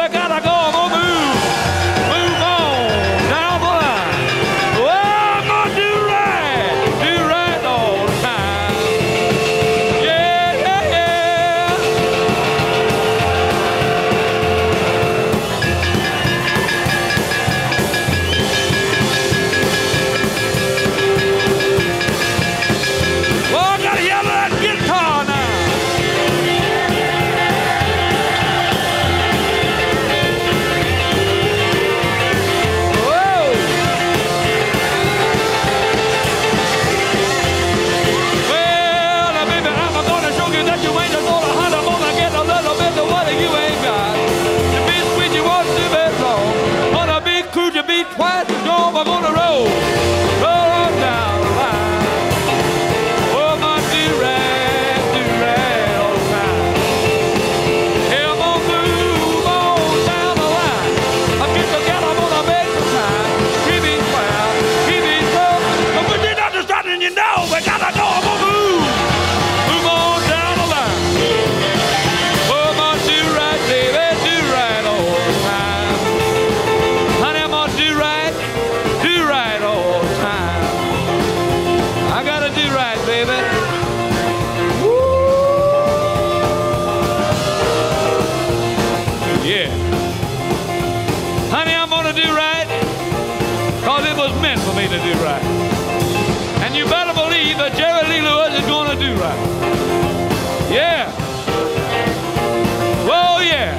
we gotta go, I'm gonna move on down the line. Well, I'm gonna do right all the time. Yeah, yeah, yeah. Well, I gotta yell at that guitar now. Twice as long I'm gonna roll on down the line. Oh, my do-rag all the time. Hey, I'm gonna move on down the line. I get together, I'm gonna make some time. Keep it quiet, keep it slow. But when you're not starting, you know we gotta go. I'm gonna move on down the line. Oh, my do-rag, baby, do-rag all the time. Honey, I'm gonna do right all the time. I gotta do right, baby. Woo! Yeah. Honey, I'm gonna do right, cause it was meant for me to do right. And you better believe that Jerry Lee Lewis is gonna do right. Yeah. Whoa, yeah.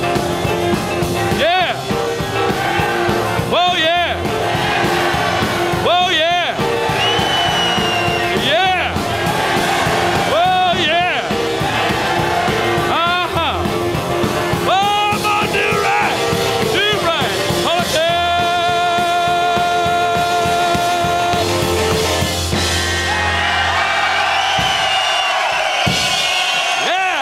Yeah. Whoa, yeah. Whoa, yeah. Yeah. Whoa, yeah. Uh-huh. Whoa, I'm gonna do right. Do right. Okay. Yeah.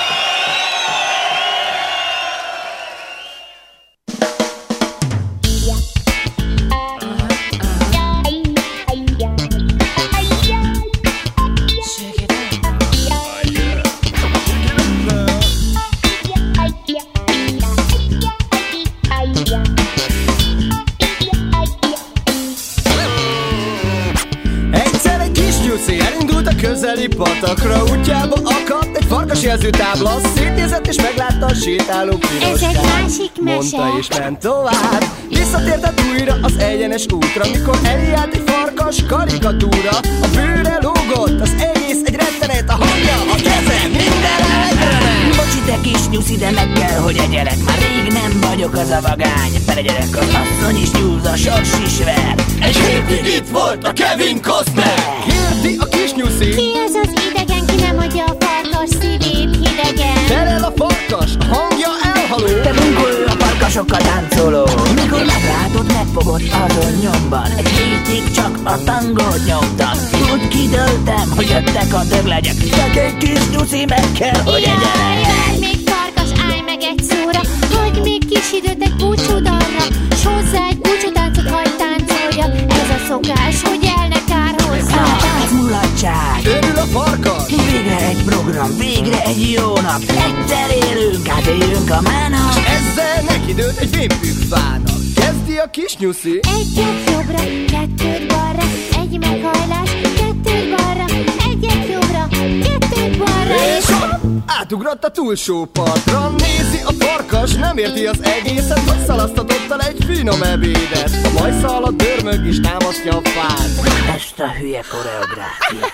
Egyszer egy kis nyuszi elindult a közeli patakra. Útjába akadt egy farkas jelzőtábla. Szétnézett és meglátta a sétáló piroskát. Ez egy másik mese. Mondta és ment tovább. Visszatértett újra az egyenes útra, mikor elé állt egy farkas karikatúra. A bőre lógott, az egész egy rettenet. A hangja, a keze, minden egyre ment. Bocsi, te kis nyuszi, de meg kell, hogy egyelek. Már rég nem vagyok az a vagány. Felegyelek, az asszony is nyúz, a sors is ver. Egy hétig itt volt a Kevin Costner. Kérdi a kis nyuszi. Ki az az idegen, ki nem adja a farkas szívét hidegen? Felel a farkas, a hangja elhaló. Te bunkol a farkasokkal táncoló. Mikor meglátott, megfogott azon nyomban. Egy hétig csak a tangót nyomtam. Úgy kidöltem, hogy jöttek a döglegyek. Szegény kis nyuszi, meg kell, hogy egyelek. Jaj, még farkas, állj meg egy szóra. Hagyj még kis időt egy búcsúdalra. S hozzá egy búcsútáncot, hagyj táncoljak. Ez a szokás, hogy el ne kár hozzá. Ez mulatság. Örül a farkas. Végre egy program, végre egy jó nap. Egyszer élünk, átéljünk a mának. Ezzel neki dőlt egy vénpükfának. Kezdi a kis nyuszi. Egyet jobbra, kettőt balra. Egy meghajlás, kettőt balra. Egyet jobbra, kettőt balra. És hopp! Átugrott a túlsó partra. Nézi a farkas, nem érti az egészet, hogy szalasztatott el egy finom ebédet. A majsza alatt dörmög és támasztja a fát. Ezt a hülye koreográfia.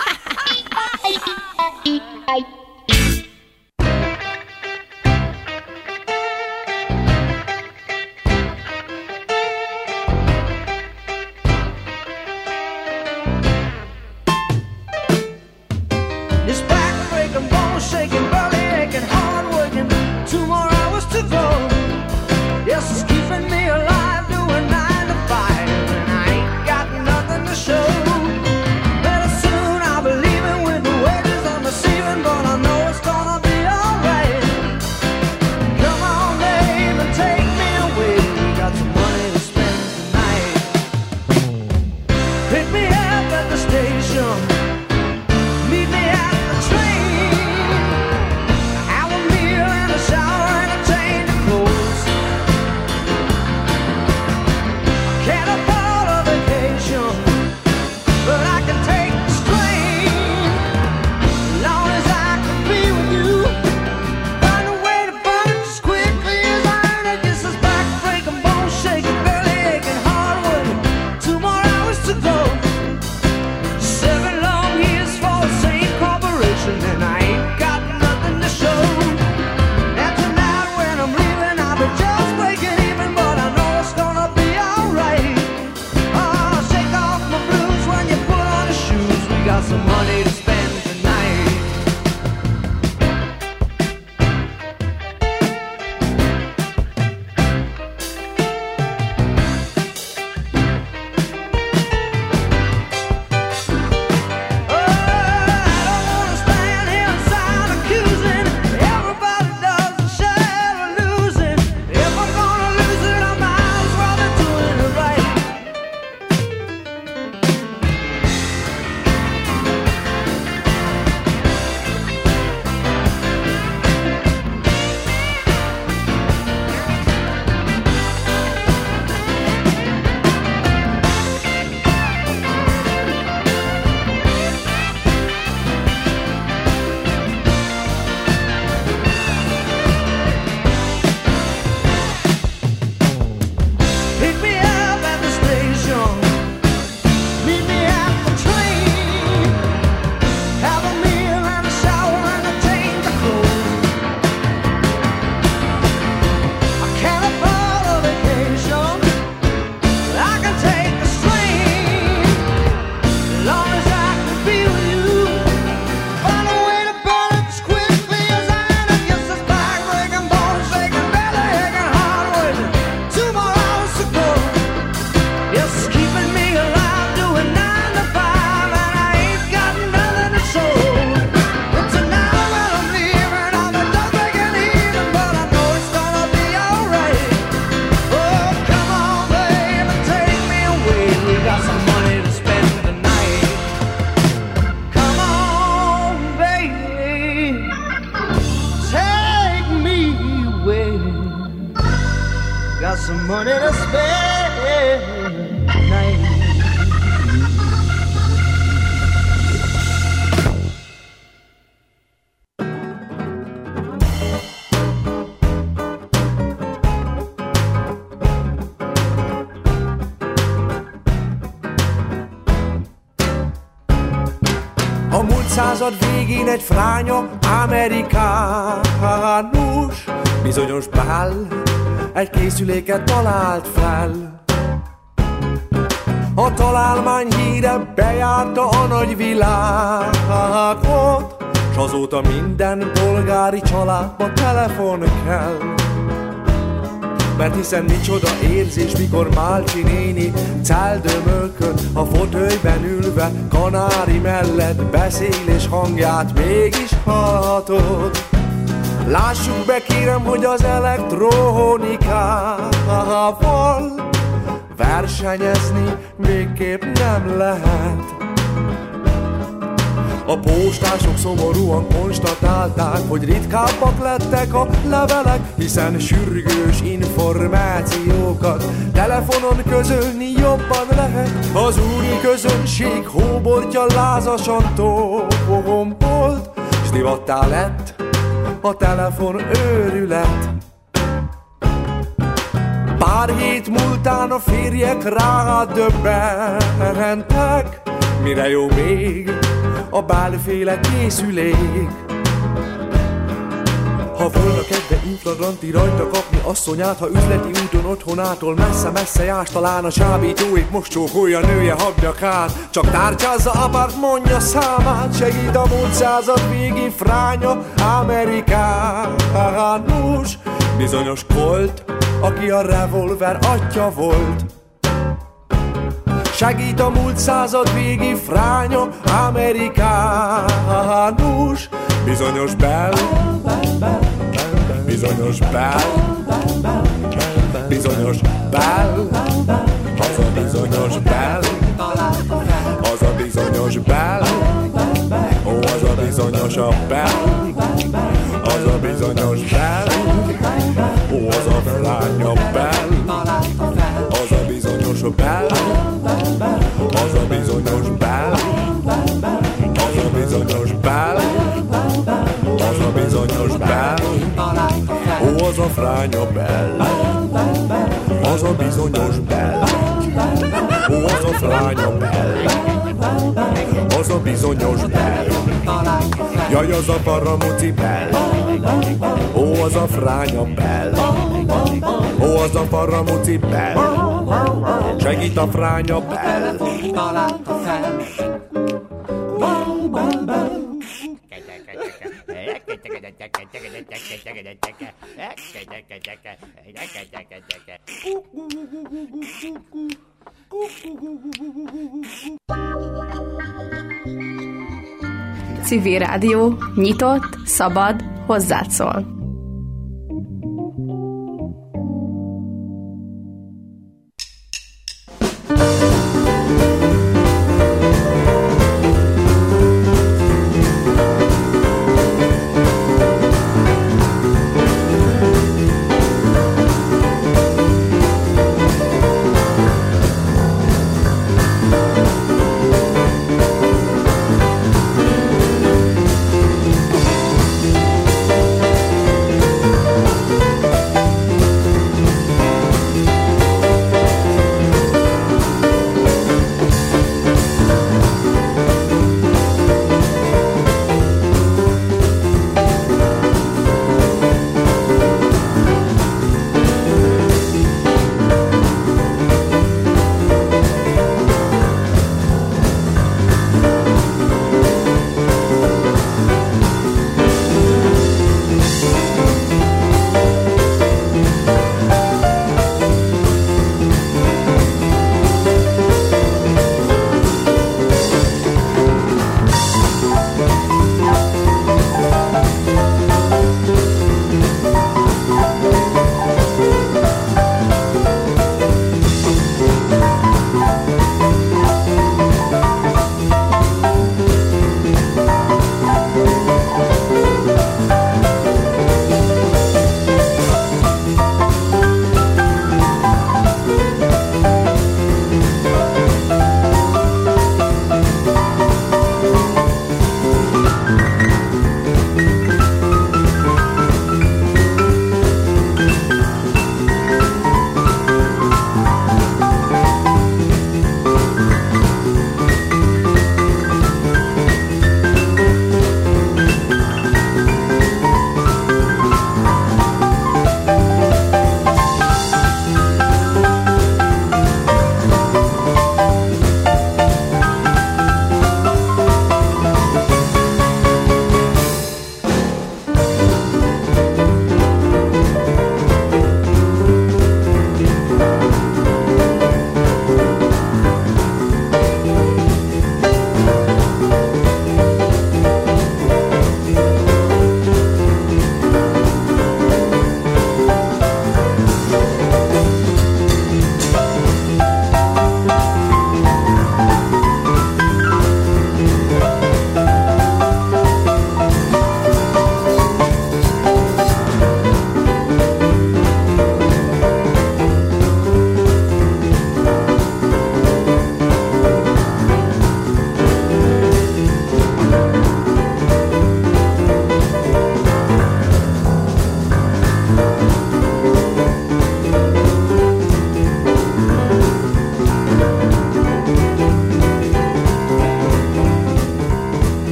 It's back-breaking, bone-shaking, belly-aching, hard-working. 2 more hours to go. Yes, it's keeping me alive, doing 9 to 5, and I ain't got nothing to show. Very soon I'll be leaving with the wages I'm receiving, but I'm got some money to spare tonight. A múlt század végén egy fránya amerikánus, bizonyos Pál egy készüléket talált fel. A találmány híre bejárta a nagyvilágot, s azóta minden polgári családba telefon kell. Mert hiszen micsoda érzés, mikor Málcsi néni celdömölkön a fotölyben ülve kanári mellett beszél, és hangját mégis hallhatod. Lássuk be kérem, hogy az elektronikával versenyezni végképp nem lehet. A postások szomorúan konstatálták, hogy ritkábbak lettek a levelek, hiszen sürgős információkat telefonon közölni jobban lehet. Az úri közönség hóbortja lázasan tombolt, s divattá lett a telefon őrület. Pár hét múltán a férjek rádöbbentek, mire jó még a bálféle készülék. Ha volna kedve infragranti rajta kapni asszonyát, ha üzleti úton otthonától messze-messze jársz, talán a csábítóik most csókolja nője habnyakát. Csak tárcsázza apárt, mondja számát, segít a múlt század végi fránya amerikánus, bizonyos Colt, aki a revolver atya volt. Segít a múlt század végi fránya amerikánus, bizonyos Bell, bizonyos Bell, bizonyos Bell, az a bizonyos Bell, az a bizonyos Bell, ó, az a bizonyos a Bell, az a bizonyos Bell, ó, az a fránya Bell, az a bizonyos Bell, az a bizonyos Bell, az a bizonyos Bell, az a bizonyos Bell, ó, az a fránya Bell, az a bizonyos Bell, ó, az a fránya Bell, az a bizonyos Bell, jaj, az a paramuci Bell, ó, az a fránya Bell, ó, az a paramuci Bell, segít a fránya Bell. Civil Rádió, nyitott, szabad, hozzád szól.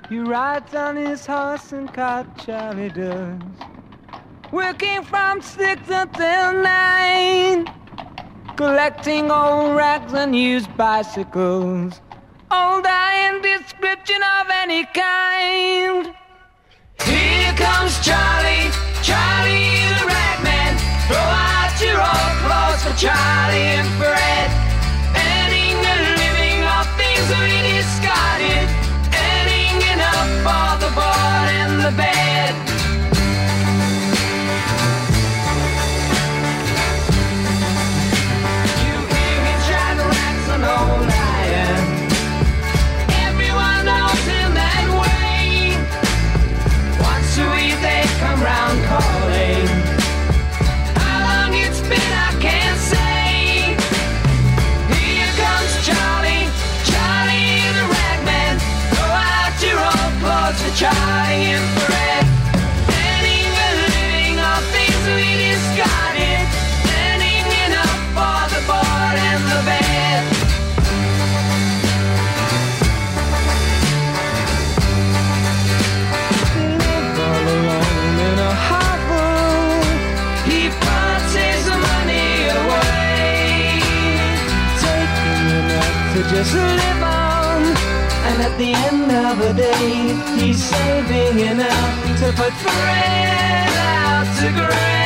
He rides on his horse and cart, Charlie does, working from 6 until 9, collecting old rags and used bicycles, all dying description of any kind. Here comes Charlie, Charlie the ragman. Throw out your old clothes for Charlie and Fred. Earning a living off things we discarded, earning enough for the board and the bed. You hear him shine racks on old iron. Everyone knows him that way. Once a week they come round calling. How long it's been I can't say. Here comes Charlie, Charlie the ragman. Throw out your old clothes for Charlie and Fred. Earning a living off things we discarded, earning enough for the board and the bed. All alone in a hovel, he puts his money away, taking enough to just live on. And at the end of the day, he's saving enough to put Fred out to grave.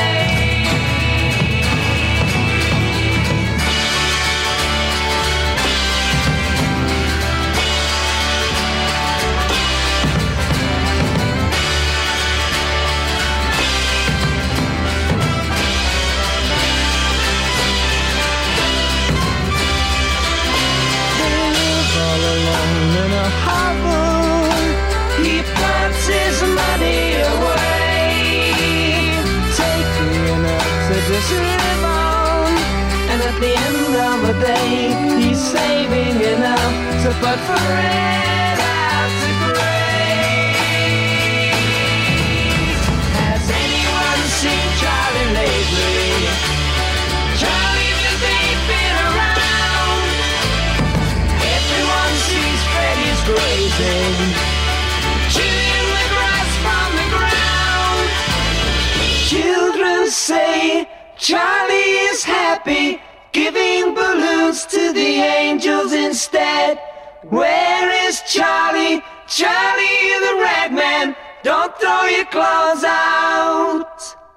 All alone in a hovel, he puts his money away, taking enough to just live on. And at the end of the day, he's saving enough to put Fred out to grave. Has anyone seen Charlie lately? Charlie just ain't been around. Everyone sees Freddy's grazing, chewing the grass from the ground. Children say Charlie is happy, giving balloons to the angels instead. Where is Charlie, Charlie the ragman? Don't throw your clothes out.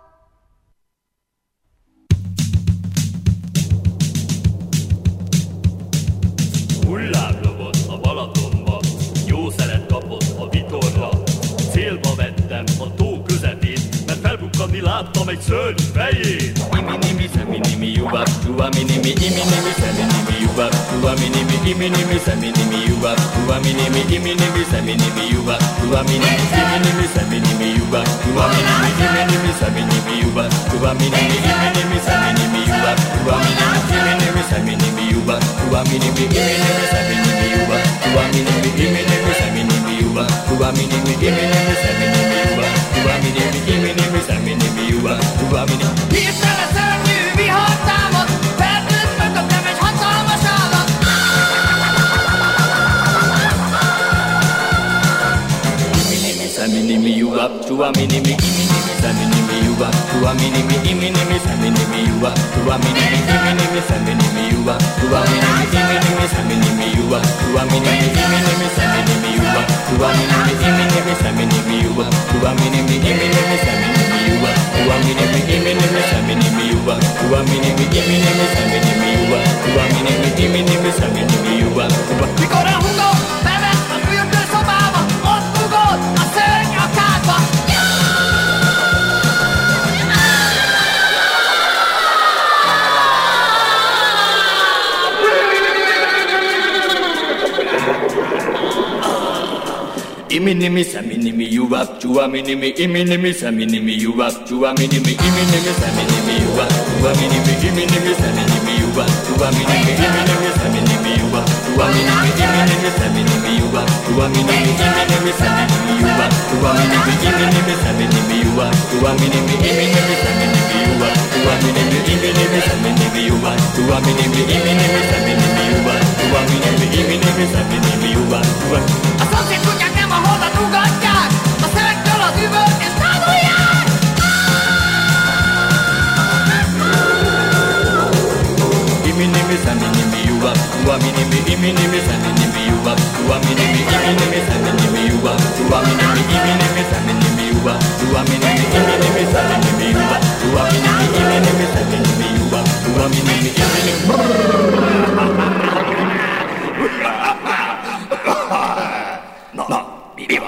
Hullámlobott a Balatonba, jó szeret kapott a vitorla. Célba vettem a tó közepét, mert felbukkanni láttam egy szörny fejét. Iminimi szeminimi jubab, tuaminimi, iminimi szeminimi jubab, tuaminimi, iminimi szeminimi jubab, tuaminimi, iminimi szeminimi jubab, tuaminimi, iminimi szeminimi jubab, tuaminimi, iminimi szeminimi jubab, tuaminimi, iminimi szeminimi jubab, tuaminimi, iminimi szeminimi jubab, tuaminimi, iminimi szeminimi jubab, tuaminimi, iminimi szeminimi jubab, tuaminimi, iminimi szeminimi jubab, tuaminimi, iminimi szeminimi jubab, tuaminimi. Hirtelen szörnyű vihar támad, feltűnt mögöttem egy hatalmas állat. Iminimi szeminimi jubab, tuaminimi, iminimi szeminimi jubab, tuaminimi, iminimi szeminimi jubab, tuaminimi, iminimi szeminimi jubab, tuaminimi, iminimi szeminimi jubab, tuaminimi, iminimi szeminimi jubab, tuaminimi, iminimi szeminimi jubab, tuaminimi, iminimi szeminimi jubab, tuaminimi, iminimi szeminimi jubab, tuaminimi, iminimi szeminimi jubab, tuaminimi, iminimi szeminimi jubab. Mikor a húgom bevett a fürdőszobába, ott bugott a szörny a kádba. Iminimi saminimi yubab, chuaminimi, iminimi saminimi yubab, chuaminimi, iminimi saminimi yubab, chuaminimi, iminimi saminimi yubab, chuaminimi, iminimi saminimi yubab, chuaminimi, iminimi saminimi yubab, chuaminimi, iminimi saminimi yubab, chuaminimi, iminimi saminimi yubab, chuaminimi, iminimi saminimi yubab, chuaminimi, iminimi saminimi yubab, chuaminimi, iminimi saminimi yubab, chuaminimi, iminimi saminimi yubab. A szomszéd kutyák nem ahonnan ugatják, a szemektől az üvöltést tanulják! Iminimi saminimi yuwa, uaminimi iminimi saminimi yuwa, uaminimi iminimi saminimi yuwa, uaminimi iminimi saminimi yuwa, uaminimi iminimi saminimi yuwa, uaminimi iminimi saminimi yuwa, uaminimi No, viva!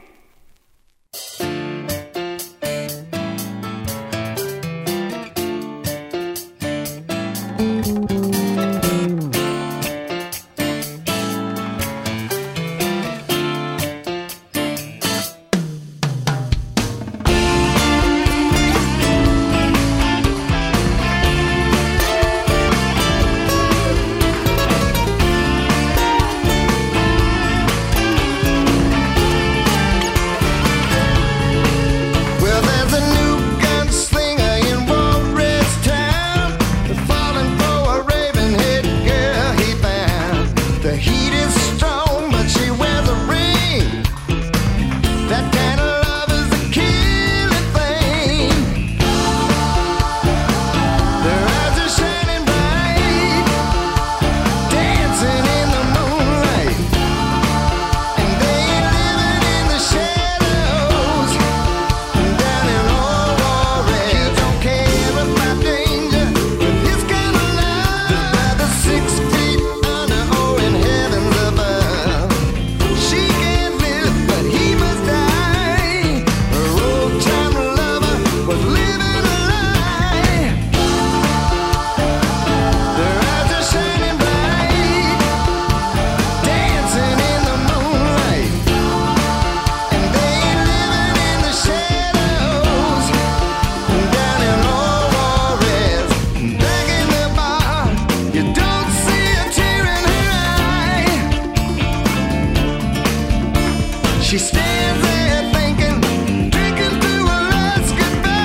She stands there thinking, drinking through her last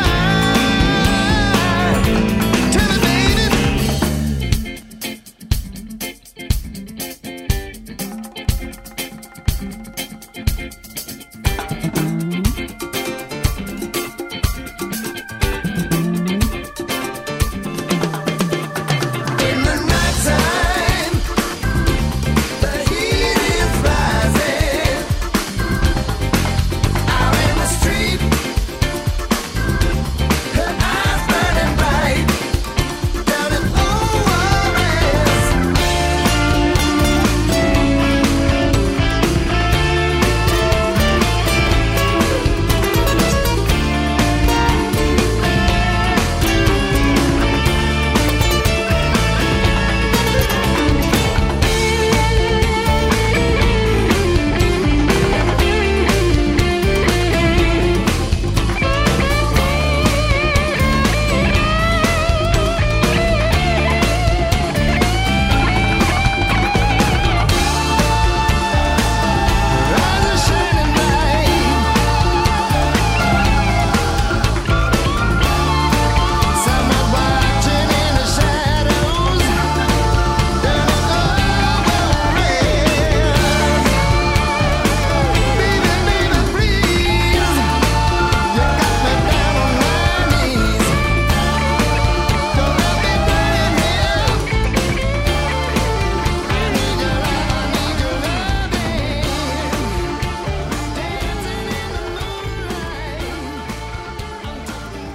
goodbye. Tell me, baby. In the nighttime, the heat is rising. Out in the street, her eyes burning bright. Down in ORS. Eyes are shining bright. Someone watching in the shadows. Down in ORS. Baby, baby, please. You got me down on my knees. Don't let me burn here. I need your love, I need your loving. Dancing in the moonlight. I'm talking,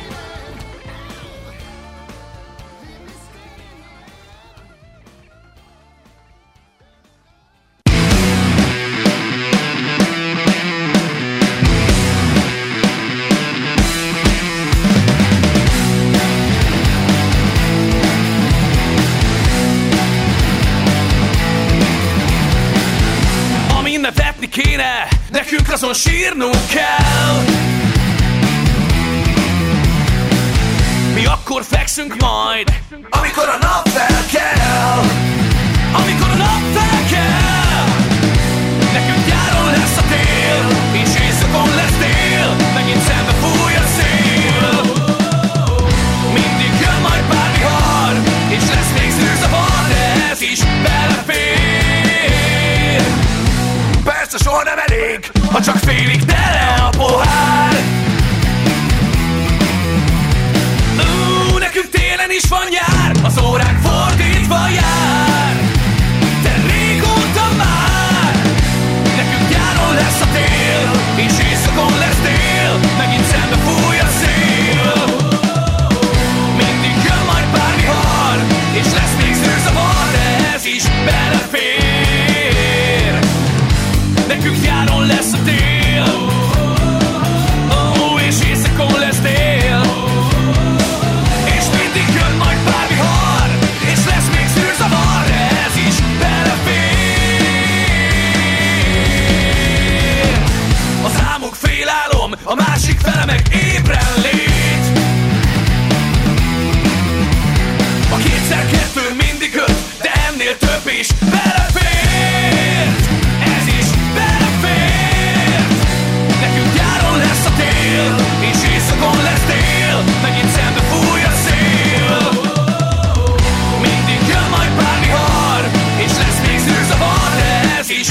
Ami nevetni kéne, nekünk azon sírnunk kell. Mi akkor fekszünk majd, amikor a nap felkel. Amikor a nap felkel. Nekünk nyáron lesz a tél, és éjszakon lesz dél. Megint szembe fúj a szél. Mindig jön majd pár vihar, és lesz még szűrzavar, de ez is belefér. Persze soha nem elég, nálunk félálom, a másik fele meg ébren lét. A kétszer kettő mindig öt, de ennél több is belefér. Ez is belefér. Nekünk nyáron lesz a tél, és éjszakon lesz tél, megint szembe fúj a szél. Mindig jön majd pár vihar, és lesz még zűrzavar, de ez is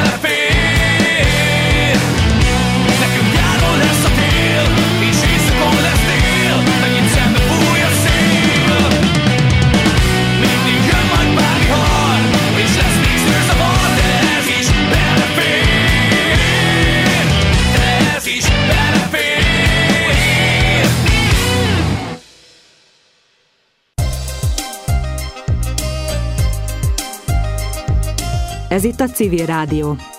belefér. Nekünk nyáron lesz a tél, és éjszakon lesz tél, megint szembe fúj a szél. Mindig jön majd pár vihar, és lesz még zűrzavar, de ez is belefér. De ez is belefér. Ez itt a Civil Rádió.